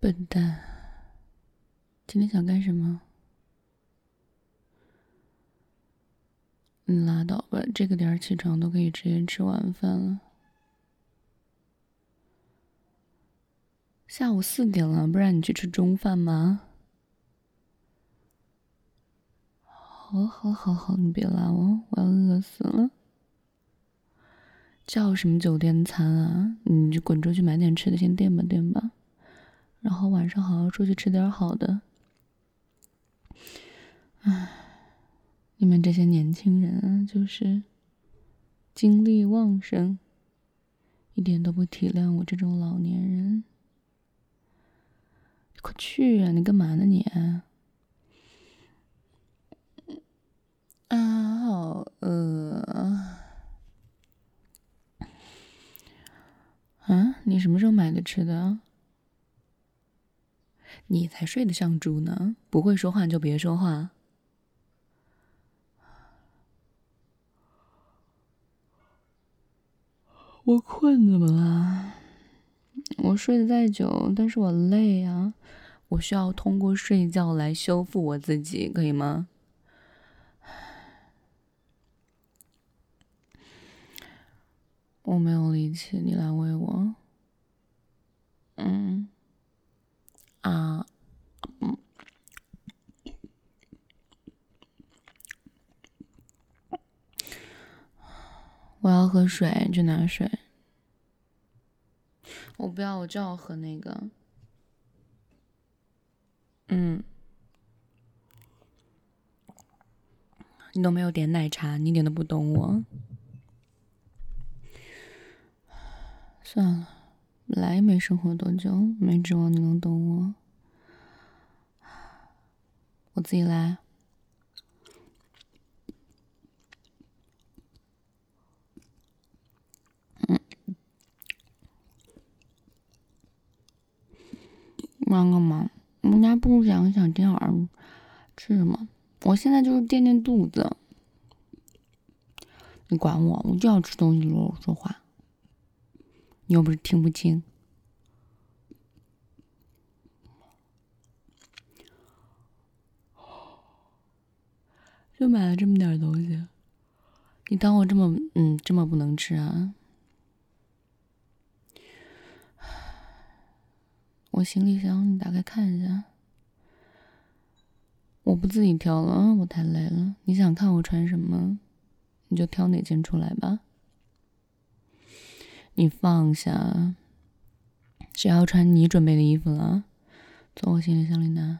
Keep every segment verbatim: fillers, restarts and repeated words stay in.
笨蛋，今天想干什么？你拉倒吧，这个点起床都可以直接吃晚饭了。下午四点了，不然你去吃中饭吗？好，好，好，好，你别拉我，我要饿死了。叫什么酒店餐啊？你就滚出去买点吃的，先垫吧垫吧。然后晚上好好出去吃点好的。唉，你们这些年轻人啊，就是精力旺盛，一点都不体谅我这种老年人。快去啊！你干嘛呢你？啊，好饿啊！啊，你什么时候买的吃的？你才睡得像猪呢！不会说话就别说话。我困怎么了？我睡得再久，但是我累啊！我需要通过睡觉来修复我自己，可以吗？我没有力气，你来喂我。嗯，啊，嗯，我要喝水，去拿水。我不要，我就要喝那个。嗯，你都没有点奶茶，你一点都不懂我。算了，来也没生活多久，没指望你能懂我。我自己来。嗯，忙干嘛？我们家不想想点儿吃什么？我现在就是垫垫肚子。你管我，我就要吃东西啰啰说话。你又不是听不清。就买了这么点东西，你当我这么嗯这么不能吃啊？我行李箱你打开看一下。我不自己挑了，我太累了。你想看我穿什么，你就挑哪件出来吧。你放下，谁要穿你准备的衣服了？从我行李箱里拿。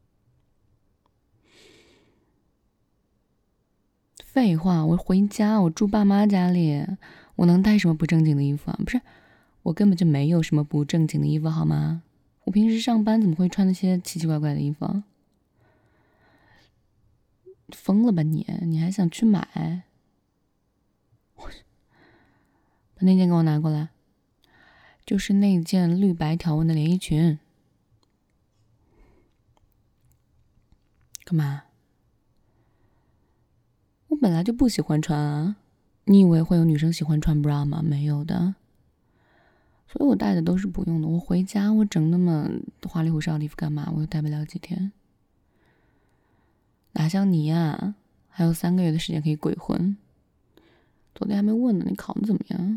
废话，我回家，我住爸妈家里，我能带什么不正经的衣服啊？不是，我根本就没有什么不正经的衣服，好吗？我平时上班怎么会穿那些奇奇怪怪的衣服啊？疯了吧你？你还想去买？把那件给我拿过来，就是那件绿白条纹的连衣裙。干嘛？我本来就不喜欢穿啊，你以为会有女生喜欢穿 bra 吗？没有的，所以我带的都是不用的。我回家我整那么花里胡哨的衣服干嘛？我又带不了几天。哪像你呀，还有三个月的时间可以鬼混。昨天还没问呢，你考的怎么样？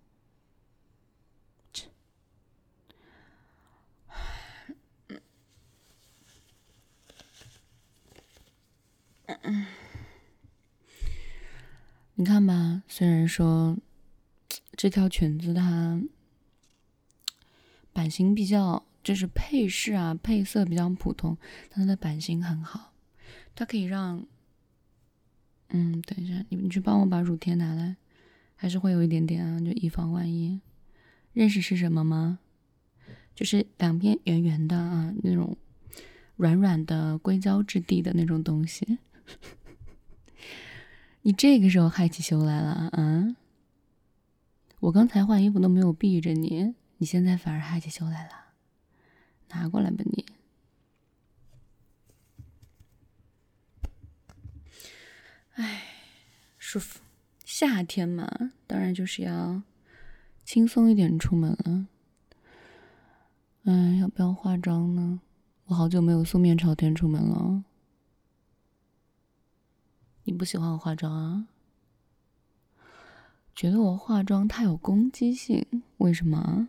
你看吧，虽然说这条裙子它版型比较，就是配饰啊配色比较普通，但它的版型很好，它可以让，嗯，等一下，你你去帮我把乳贴拿来，还是会有一点点啊，就以防万一。认识是什么吗？就是两边圆圆的啊，那种软软的硅胶质地的那种东西。你这个时候害起羞来了啊？我刚才换衣服都没有避着你，你现在反而害起羞来了。拿过来吧你。哎，舒服。夏天嘛，当然就是要轻松一点出门了。 嗯，要不要化妆呢？我好久没有素面朝天出门了。你不喜欢我化妆啊？觉得我化妆太有攻击性，为什么？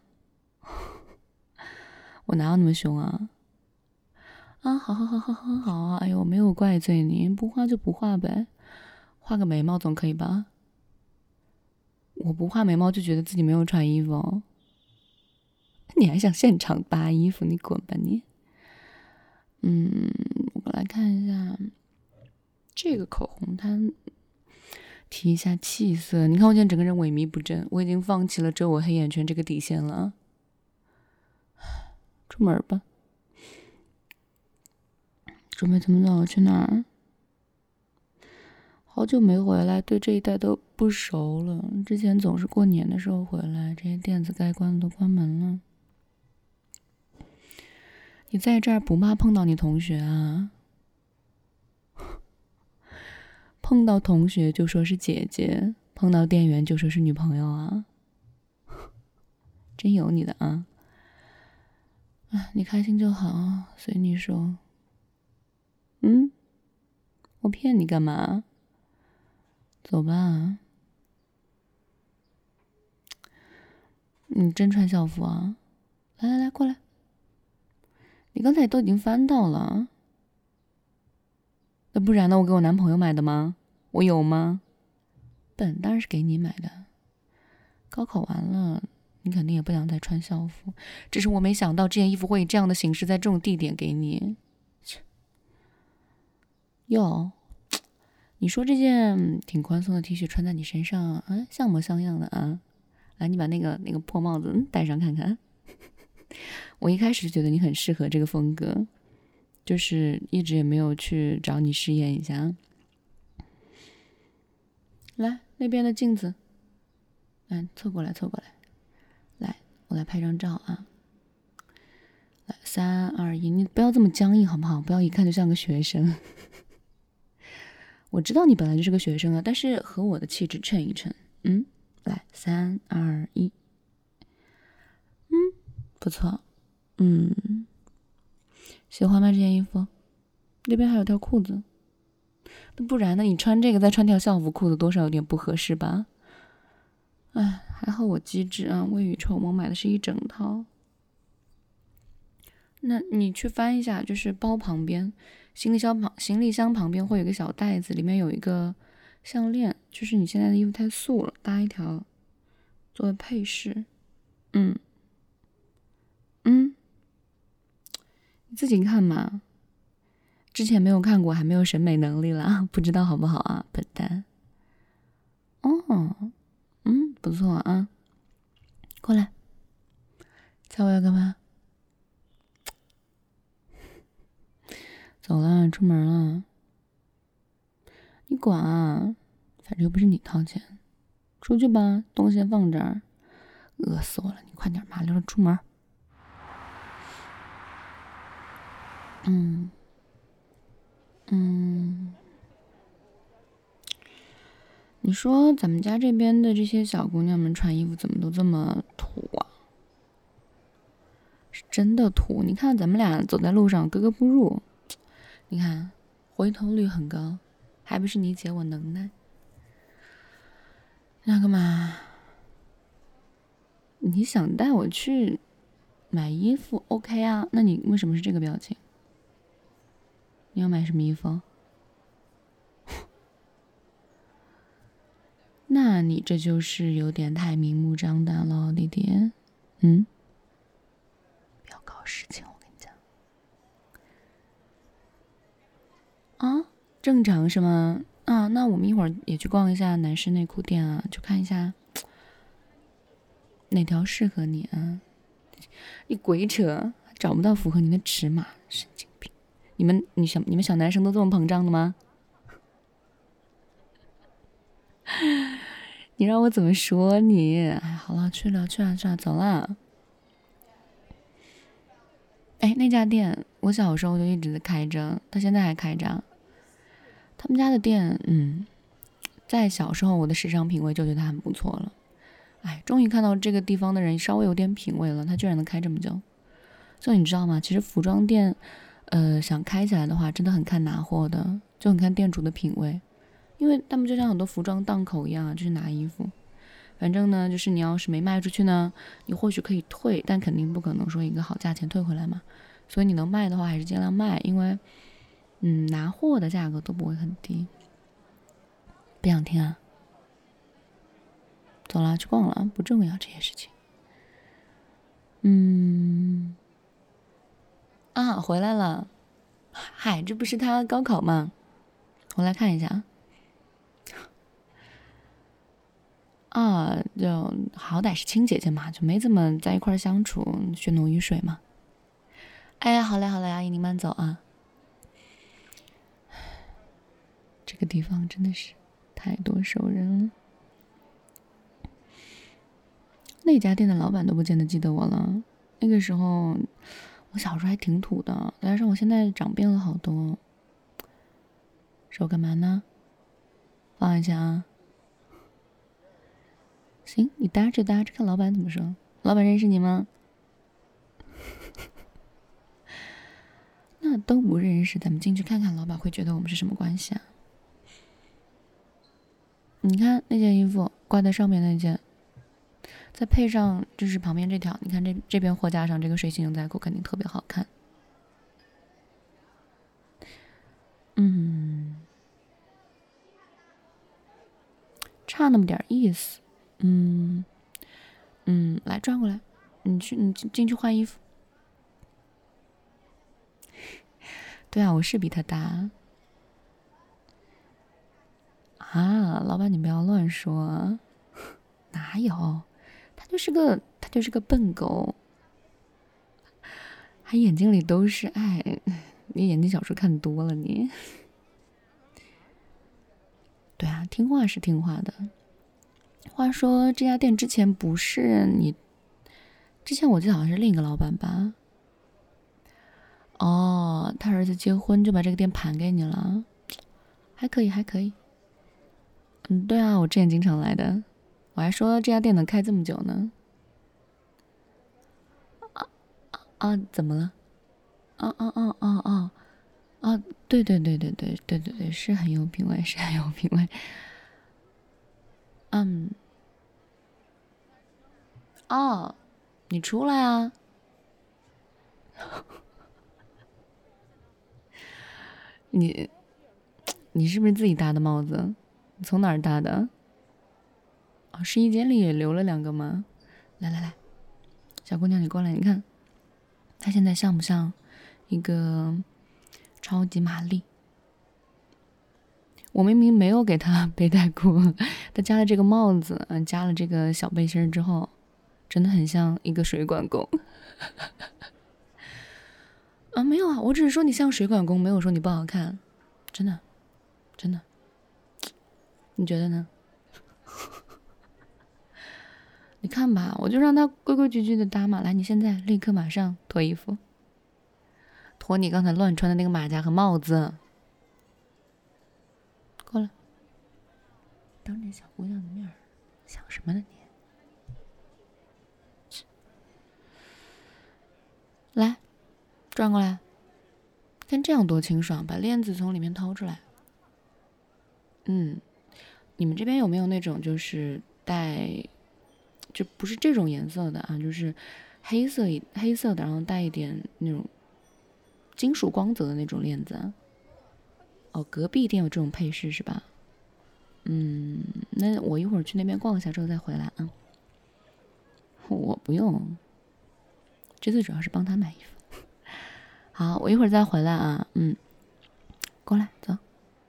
我哪有那么凶啊？啊，好好好好好好啊！哎呦，我没有怪罪你，不画就不画呗，画个眉毛总可以吧？我不画眉毛就觉得自己没有穿衣服哦。你还想现场扒衣服？你滚吧你！嗯，我来看一下这个口红，它提一下气色。你看我现在整个人萎靡不振，我已经放弃了遮我黑眼圈这个底线了。出门吧，准备怎么走？去哪儿？好久没回来，对这一带都不熟了。之前总是过年的时候回来，这些店子该关的都关门了。你在这儿不怕碰到你同学啊？碰到同学就说是姐姐，碰到店员就说是女朋友啊？真有你的啊！啊，你开心就好，随你说。嗯，我骗你干嘛？走吧。你真穿校服啊？来来来，过来。你刚才都已经翻到了，那不然呢？我给我男朋友买的吗？我有吗？笨，当然是给你买的。高考完了，你肯定也不想再穿校服，只是我没想到这件衣服会以这样的形式在这种地点给你。哟，你说这件挺宽松的 T 恤穿在你身上，啊，像模像样的啊！来，你把那个那个破帽子戴上看看。我一开始觉得你很适合这个风格，就是一直也没有去找你试验一下。来，那边的镜子，来凑过来，凑过来，来，我来拍张照啊！来，三二一，你不要这么僵硬好不好？不要一看就像个学生。我知道你本来就是个学生啊，但是和我的气质衬一衬。嗯，来，三二一，嗯，不错，嗯，喜欢吗这件衣服？那边还有条裤子，那不然呢？你穿这个再穿条校服裤子，多少有点不合适吧？哎，还好我机智啊，未雨绸缪买的是一整套。那你去翻一下，就是包旁边，行李箱旁行李箱旁边会有一个小袋子，里面有一个项链，就是你现在的衣服太素了，搭一条作为配饰。嗯嗯，你自己看嘛。之前没有看过，还没有审美能力啦，不知道好不好啊，笨蛋。哦，嗯，不错啊。过来，猜我要干嘛？走了，出门了。你管啊，反正又不是你掏钱。出去吧，东西先放这儿。饿死我了，你快点麻溜出门。嗯嗯，你说咱们家这边的这些小姑娘们穿衣服怎么都这么土啊？是真的土。你看咱们俩走在路上格格不入，你看回头率很高，还不是你姐我能耐。那干嘛？你想带我去买衣服 OK 啊，那你为什么是这个表情？你要买什么衣服？那你这就是有点太明目张胆了，弟弟。嗯，不要搞事情，我跟你讲。啊，正常是吗？啊，那我们一会儿也去逛一下男士内裤店啊，就看一下哪条适合你啊。你鬼扯，找不到符合你的尺码，神经病！你们你小你们小男生都这么膨胀的吗？你让我怎么说你？哎，好了，去了去了去了，走了。哎，那家店我小时候就一直在开着，到现在还开着。他们家的店，嗯，在小时候我的时尚品味就觉得很不错了。哎，终于看到这个地方的人稍微有点品味了，他居然能开这么久。 就你知道吗？其实服装店，呃，想开起来的话，真的很看拿货的，就很看店主的品味，因为他们就像很多服装档口一样啊，就是拿衣服。反正呢，就是你要是没卖出去呢，你或许可以退，但肯定不可能说一个好价钱退回来嘛。所以你能卖的话，还是尽量卖，因为，嗯，拿货的价格都不会很低。不想听啊？走了，去逛了，不重要这些事情。嗯，啊，回来了。嗨，这不是他高考吗？我来看一下啊。啊，就好歹是亲姐姐嘛，就没怎么在一块相处，血浓于水嘛。哎呀，好嘞好嘞，阿姨您慢走啊。这个地方真的是太多熟人了，那家店的老板都不见得记得我了。那个时候我小时候还挺土的，但是我现在长变了好多。手干嘛呢？放一下啊。行，你搭着搭着看老板怎么说。老板认识你吗？那都不认识，咱们进去看看，老板会觉得我们是什么关系啊？你看那件衣服挂在上面那件，再配上就是旁边这条，你看这这边货架上这个水星牛仔裤肯定特别好看。嗯，差那么点意思。嗯嗯，来转过来，你去你进去换衣服。对啊，我是比他大。啊，老板你不要乱说啊。哪有？他就是个他就是个笨狗，他眼睛里都是爱。你言情小说看多了你。对啊，听话是听话的。话说这家店之前不是你，之前我记得好像是另一个老板吧？哦，他儿子结婚就把这个店盘给你了，还可以还可以。嗯，对啊，我之前经常来的，我还说这家店能开这么久呢。啊啊，怎么了？啊啊啊啊啊啊！对对对对对对对对，是很有品味，是很有品味。嗯，哦，你出来啊！你你是不是自己搭的帽子？你从哪儿搭的？啊，试衣间里也留了两个吗？来来来，小姑娘你过来，你看，她现在像不像一个超级玛丽？我明明没有给她背带裤，她加了这个帽子，嗯，加了这个小背心之后，真的很像一个水管工。啊，没有啊，我只是说你像水管工，没有说你不好看，真的，真的，你觉得呢？你看吧，我就让他规规矩矩的搭嘛。来，你现在立刻马上脱衣服，脱你刚才乱穿的那个马甲和帽子。过来，当着小姑娘的面想什么呢你？来，转过来，看这样多清爽，把链子从里面掏出来。嗯，你们这边有没有那种就是带，就不是这种颜色的啊，就是黑色黑色的，然后带一点那种金属光泽的那种链子啊？哦，隔壁店有这种配饰是吧？嗯，那我一会儿去那边逛一下之后再回来啊。我不用，这次主要是帮他买衣服。好，我一会儿再回来啊。嗯，过来，走，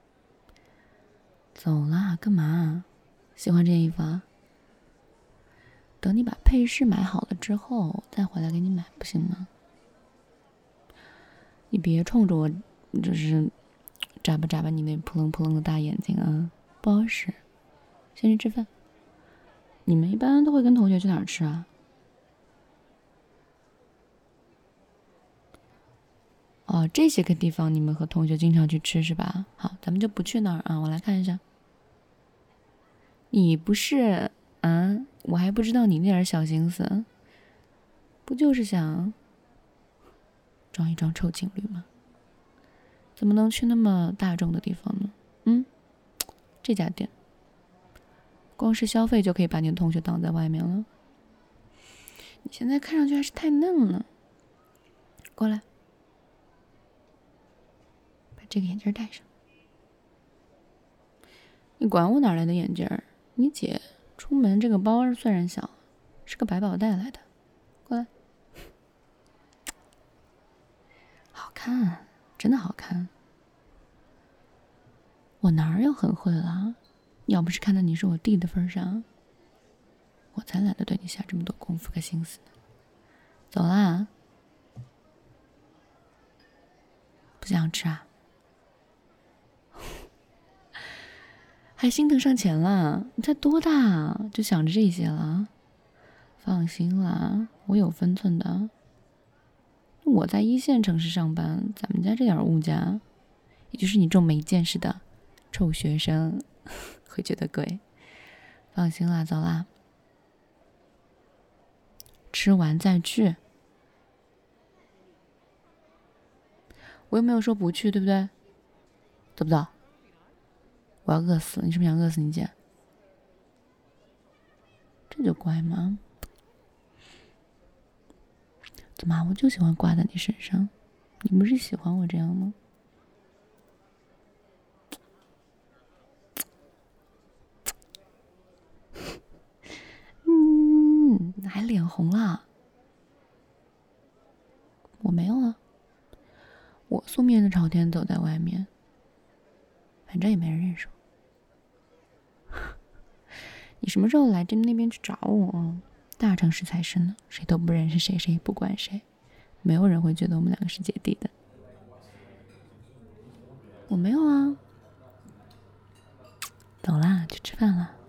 走啦，干嘛？喜欢这件衣服啊？等你把配饰买好了之后再回来给你买，不行吗？你别冲着我，就是眨巴眨巴你那扑棱扑棱的大眼睛啊，不好使。先去吃饭。你们一般都会跟同学去哪儿吃啊？哦，这些个地方你们和同学经常去吃是吧？好，咱们就不去那儿啊。我来看一下。你不是啊？我还不知道你那点小心思，不就是想装一装臭情侣吗？怎么能去那么大众的地方呢？嗯，这家店光是消费就可以把你的同学挡在外面了。你现在看上去还是太嫩了，过来，把这个眼镜戴上。你管我哪来的眼镜？你姐出门这个包虽然小，是个百宝袋来的。过来，好看，真的好看。我哪儿有很会了？要不是看在你是我弟的份上，我才懒得对你下这么多功夫和心思呢。走啦，不想吃啊？还心疼上钱了？你才多大啊，就想着这些了？放心啦，我有分寸的。我在一线城市上班，咱们家这点物价，也就是你这种没见识的臭学生会觉得贵。放心啦，走啦，吃完再去。我又没有说不去，对不对？走不走？我要饿死了，你是不是想饿死你姐？这就乖吗？怎么，我就喜欢挂在你身上，你不是喜欢我这样吗？嗯，还脸红了？我没有啊，我素面的朝天走在外面，反正也没人认识我。你什么时候来这那边去找我？大城市才是呢，谁都不认识谁，谁也不管谁，没有人会觉得我们两个是姐弟的。我没有啊。走啦，去吃饭啦。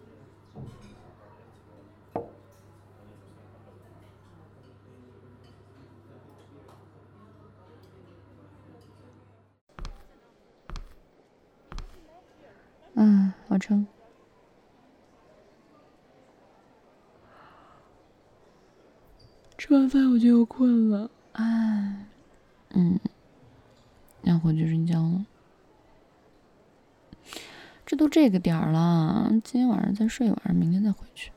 嗯，好撑。吃完饭我就又困了，唉，嗯，要回去睡觉了。这都这个点儿了，今天晚上再睡一晚上，明天再回去。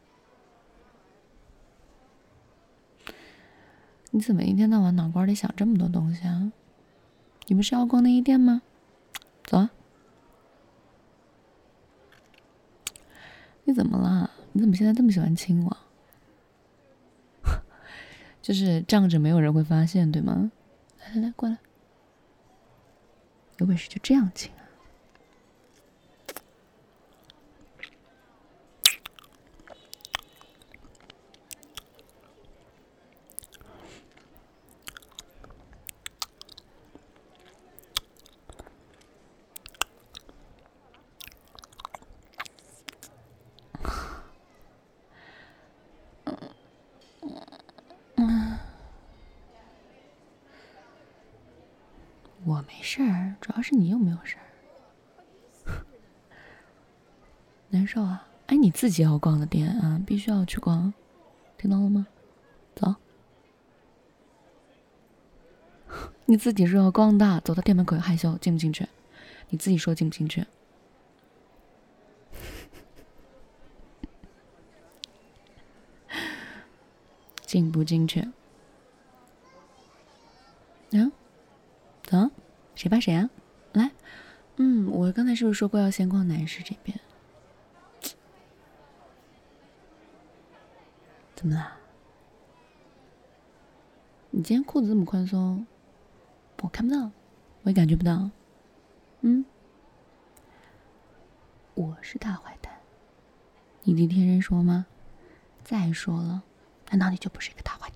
你怎么一天到晚脑瓜里想这么多东西啊？你不是要逛内衣店吗？走啊！你怎么了？你怎么现在这么喜欢亲我？就是仗着没有人会发现，对吗？来来来，过来，有本事就这样亲啊！我没事儿，主要是你又没有事儿，难受啊！哎，你自己要逛的店啊，必须要去逛，听到了吗？走，你自己说要逛的，走到店门口又害羞，进不进去？你自己说进不进去？进不进去？啊？走，谁怕谁啊？来，嗯，我刚才是不是说过要先逛男士这边？怎么啦？你今天裤子这么宽松，我看不到，我也感觉不到。嗯，我是大坏蛋，你弟天真说吗？再说了，难道你就不是一个大坏蛋？